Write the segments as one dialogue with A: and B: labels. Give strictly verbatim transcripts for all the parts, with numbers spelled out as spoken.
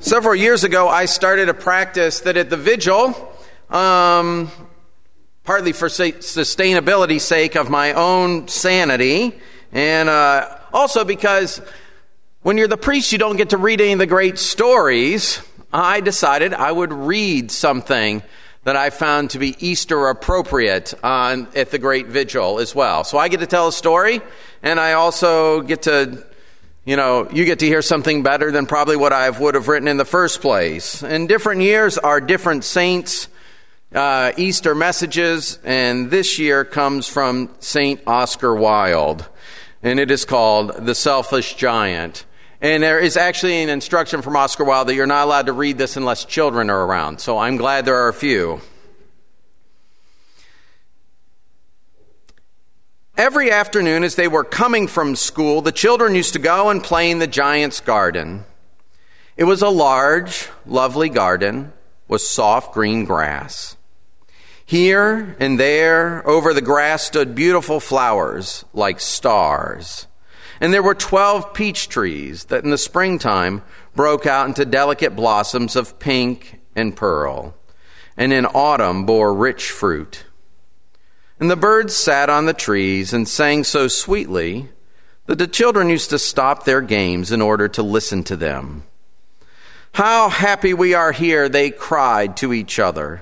A: Several years ago, I started a practice that at the vigil, um, partly for sustainability's sake of my own sanity, and uh, also because when you're the priest, you don't get to read any of the great stories. I decided I would read something that I found to be Easter appropriate on at the great vigil as well. So I get to tell a story, and I also get to, you know, you get to hear something better than probably what I would have written in the first place. And different years are different saints' uh, Easter messages, and this year comes from Saint Oscar Wilde, and it is called The Selfish Giant. And there is actually an instruction from Oscar Wilde that you're not allowed to read this unless children are around. So I'm glad there are a few. Every afternoon as they were coming from school, the children used to go and play in the giant's garden. It was a large, lovely garden with soft green grass. Here and there over the grass stood beautiful flowers like stars. And there were twelve peach trees that in the springtime broke out into delicate blossoms of pink and pearl, and in autumn bore rich fruit. And the birds sat on the trees and sang so sweetly that the children used to stop their games in order to listen to them. "How happy we are here," they cried to each other.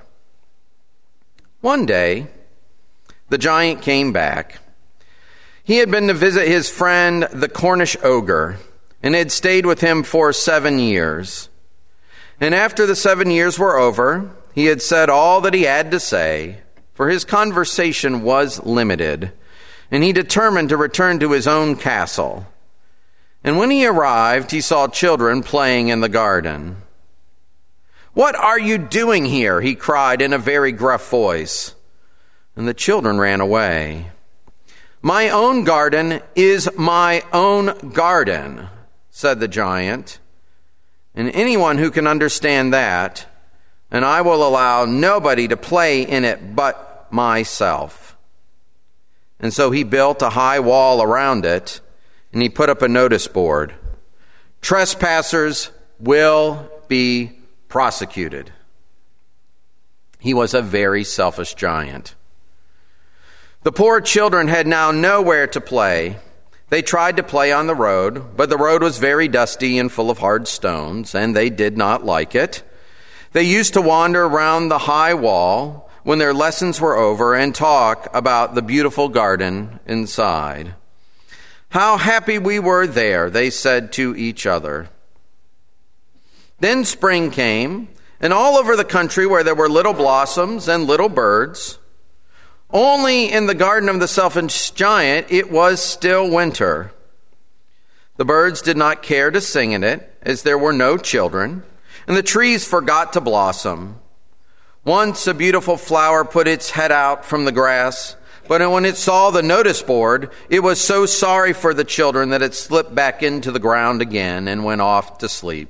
A: One day, the giant came back. He had been to visit his friend, the Cornish ogre, and had stayed with him for seven years. And after the seven years were over, he had said all that he had to say, for his conversation was limited, and he determined to return to his own castle. And when he arrived, he saw children playing in the garden. "What are you doing here?" he cried in a very gruff voice. And the children ran away. "My own garden is my own garden," said the giant, "and anyone who can understand that, and I will allow nobody to play in it but myself." And so he built a high wall around it, and he put up a notice board. "Trespassers will be prosecuted." He was a very selfish giant. The poor children had now nowhere to play. They tried to play on the road, but the road was very dusty and full of hard stones, and they did not like it. They used to wander around the high wall when their lessons were over and talk about the beautiful garden inside. "How happy we were there," they said to each other. Then spring came, and all over the country where there were little blossoms and little birds, only in the garden of the selfish giant it was still winter. The birds did not care to sing in it, as there were no children, and the trees forgot to blossom. Once a beautiful flower put its head out from the grass, but when it saw the notice board, it was so sorry for the children that it slipped back into the ground again and went off to sleep.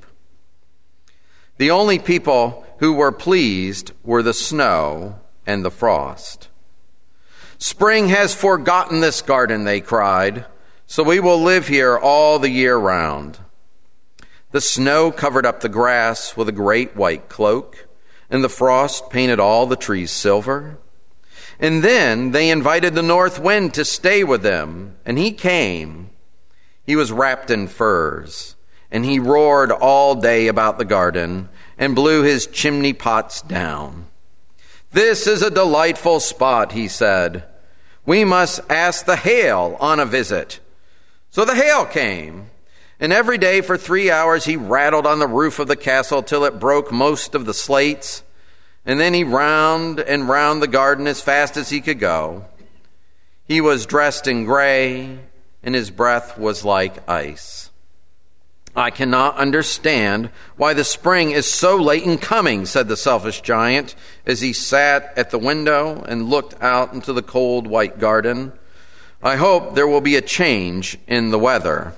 A: The only people who were pleased were the snow and the frost. "Spring has forgotten this garden," they cried, "so we will live here all the year round." The snow covered up the grass with a great white cloak, and the frost painted all the trees silver. And then they invited the north wind to stay with them, and he came. He was wrapped in furs, and he roared all day about the garden and blew his chimney pots down. "This is a delightful spot," he said. "We must ask the hail on a visit." So the hail came, and every day for three hours he rattled on the roof of the castle till it broke most of the slates, and then he round and round the garden as fast as he could go. He was dressed in gray, and his breath was like ice. "I cannot understand why the spring is so late in coming," said the selfish giant as he sat at the window and looked out into the cold white garden. "I hope there will be a change in the weather."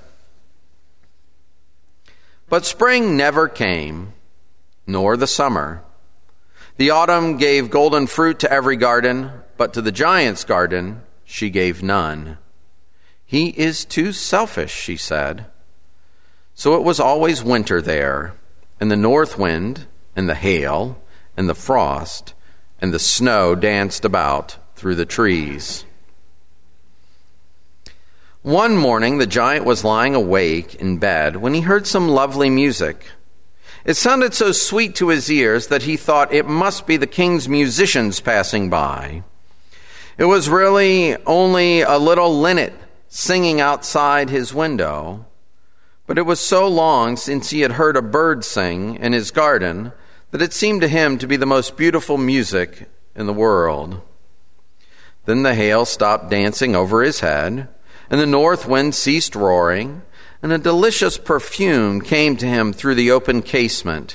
A: But spring never came, nor the summer. The autumn gave golden fruit to every garden, but to the giant's garden she gave none. "He is too selfish," she said. So it was always winter there, and the north wind, and the hail, and the frost, and the snow danced about through the trees. One morning, the giant was lying awake in bed when he heard some lovely music. It sounded so sweet to his ears that he thought it must be the king's musicians passing by. It was really only a little linnet singing outside his window, but it was so long since he had heard a bird sing in his garden that it seemed to him to be the most beautiful music in the world. Then the hail stopped dancing over his head, and the north wind ceased roaring, and a delicious perfume came to him through the open casement.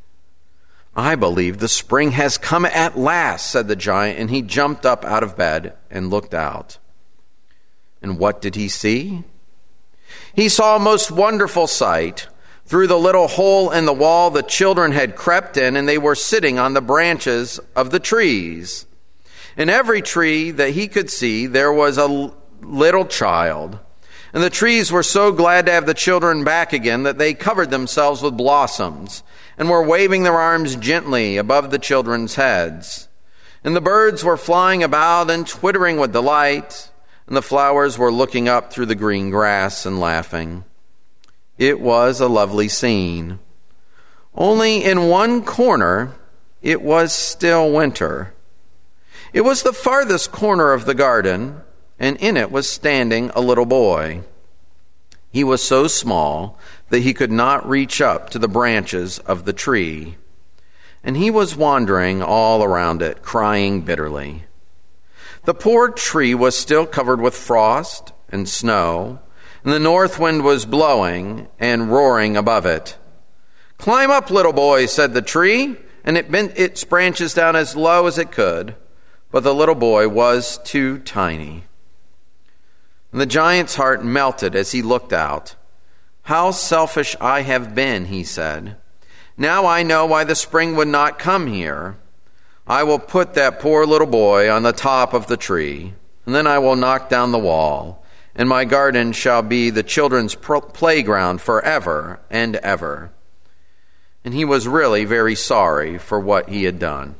A: "I believe the spring has come at last," said the giant, and he jumped up out of bed and looked out. And what did he see? He saw a most wonderful sight. Through the little hole in the wall, the children had crept in, and they were sitting on the branches of the trees. In every tree that he could see, there was a little child. And the trees were so glad to have the children back again that they covered themselves with blossoms and were waving their arms gently above the children's heads. And the birds were flying about and twittering with delight, and the flowers were looking up through the green grass and laughing. It was a lovely scene. Only in one corner, it was still winter. It was the farthest corner of the garden, and in it was standing a little boy. He was so small that he could not reach up to the branches of the tree, and he was wandering all around it, crying bitterly. The poor tree was still covered with frost and snow, and the north wind was blowing and roaring above it. "Climb up, little boy," said the tree, and it bent its branches down as low as it could, but the little boy was too tiny. And the giant's heart melted as he looked out. "How selfish I have been," he said. "Now I know why the spring would not come here. I will put that poor little boy on the top of the tree, and then I will knock down the wall, and my garden shall be the children's playground forever and ever." And he was really very sorry for what he had done.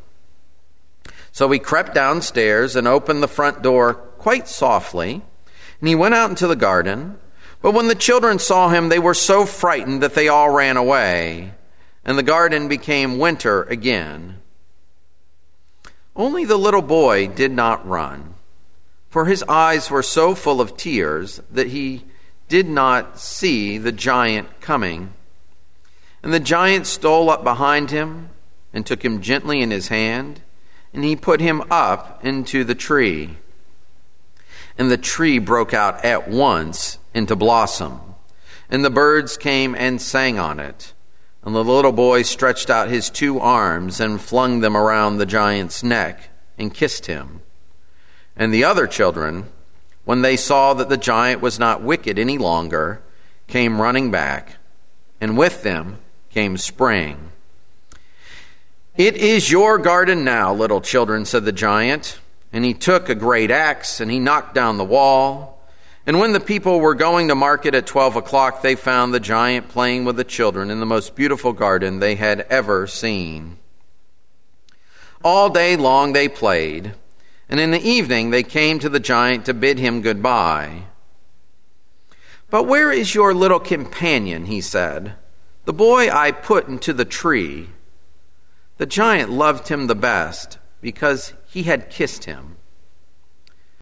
A: So he crept downstairs and opened the front door quite softly, and he went out into the garden. But when the children saw him, they were so frightened that they all ran away, and the garden became winter again. Only the little boy did not run, for his eyes were so full of tears that he did not see the giant coming. And the giant stole up behind him and took him gently in his hand, and he put him up into the tree. And the tree broke out at once into blossom, and the birds came and sang on it. And the little boy stretched out his two arms and flung them around the giant's neck and kissed him. And the other children, when they saw that the giant was not wicked any longer, came running back, and with them came spring. "It is your garden now, little children," said the giant. And he took a great axe, and he knocked down the wall. And when the people were going to market at twelve o'clock, they found the giant playing with the children in the most beautiful garden they had ever seen. All day long they played, and in the evening they came to the giant to bid him goodbye. "But where is your little companion?" he said. "The boy I put into the tree." The giant loved him the best because he had kissed him.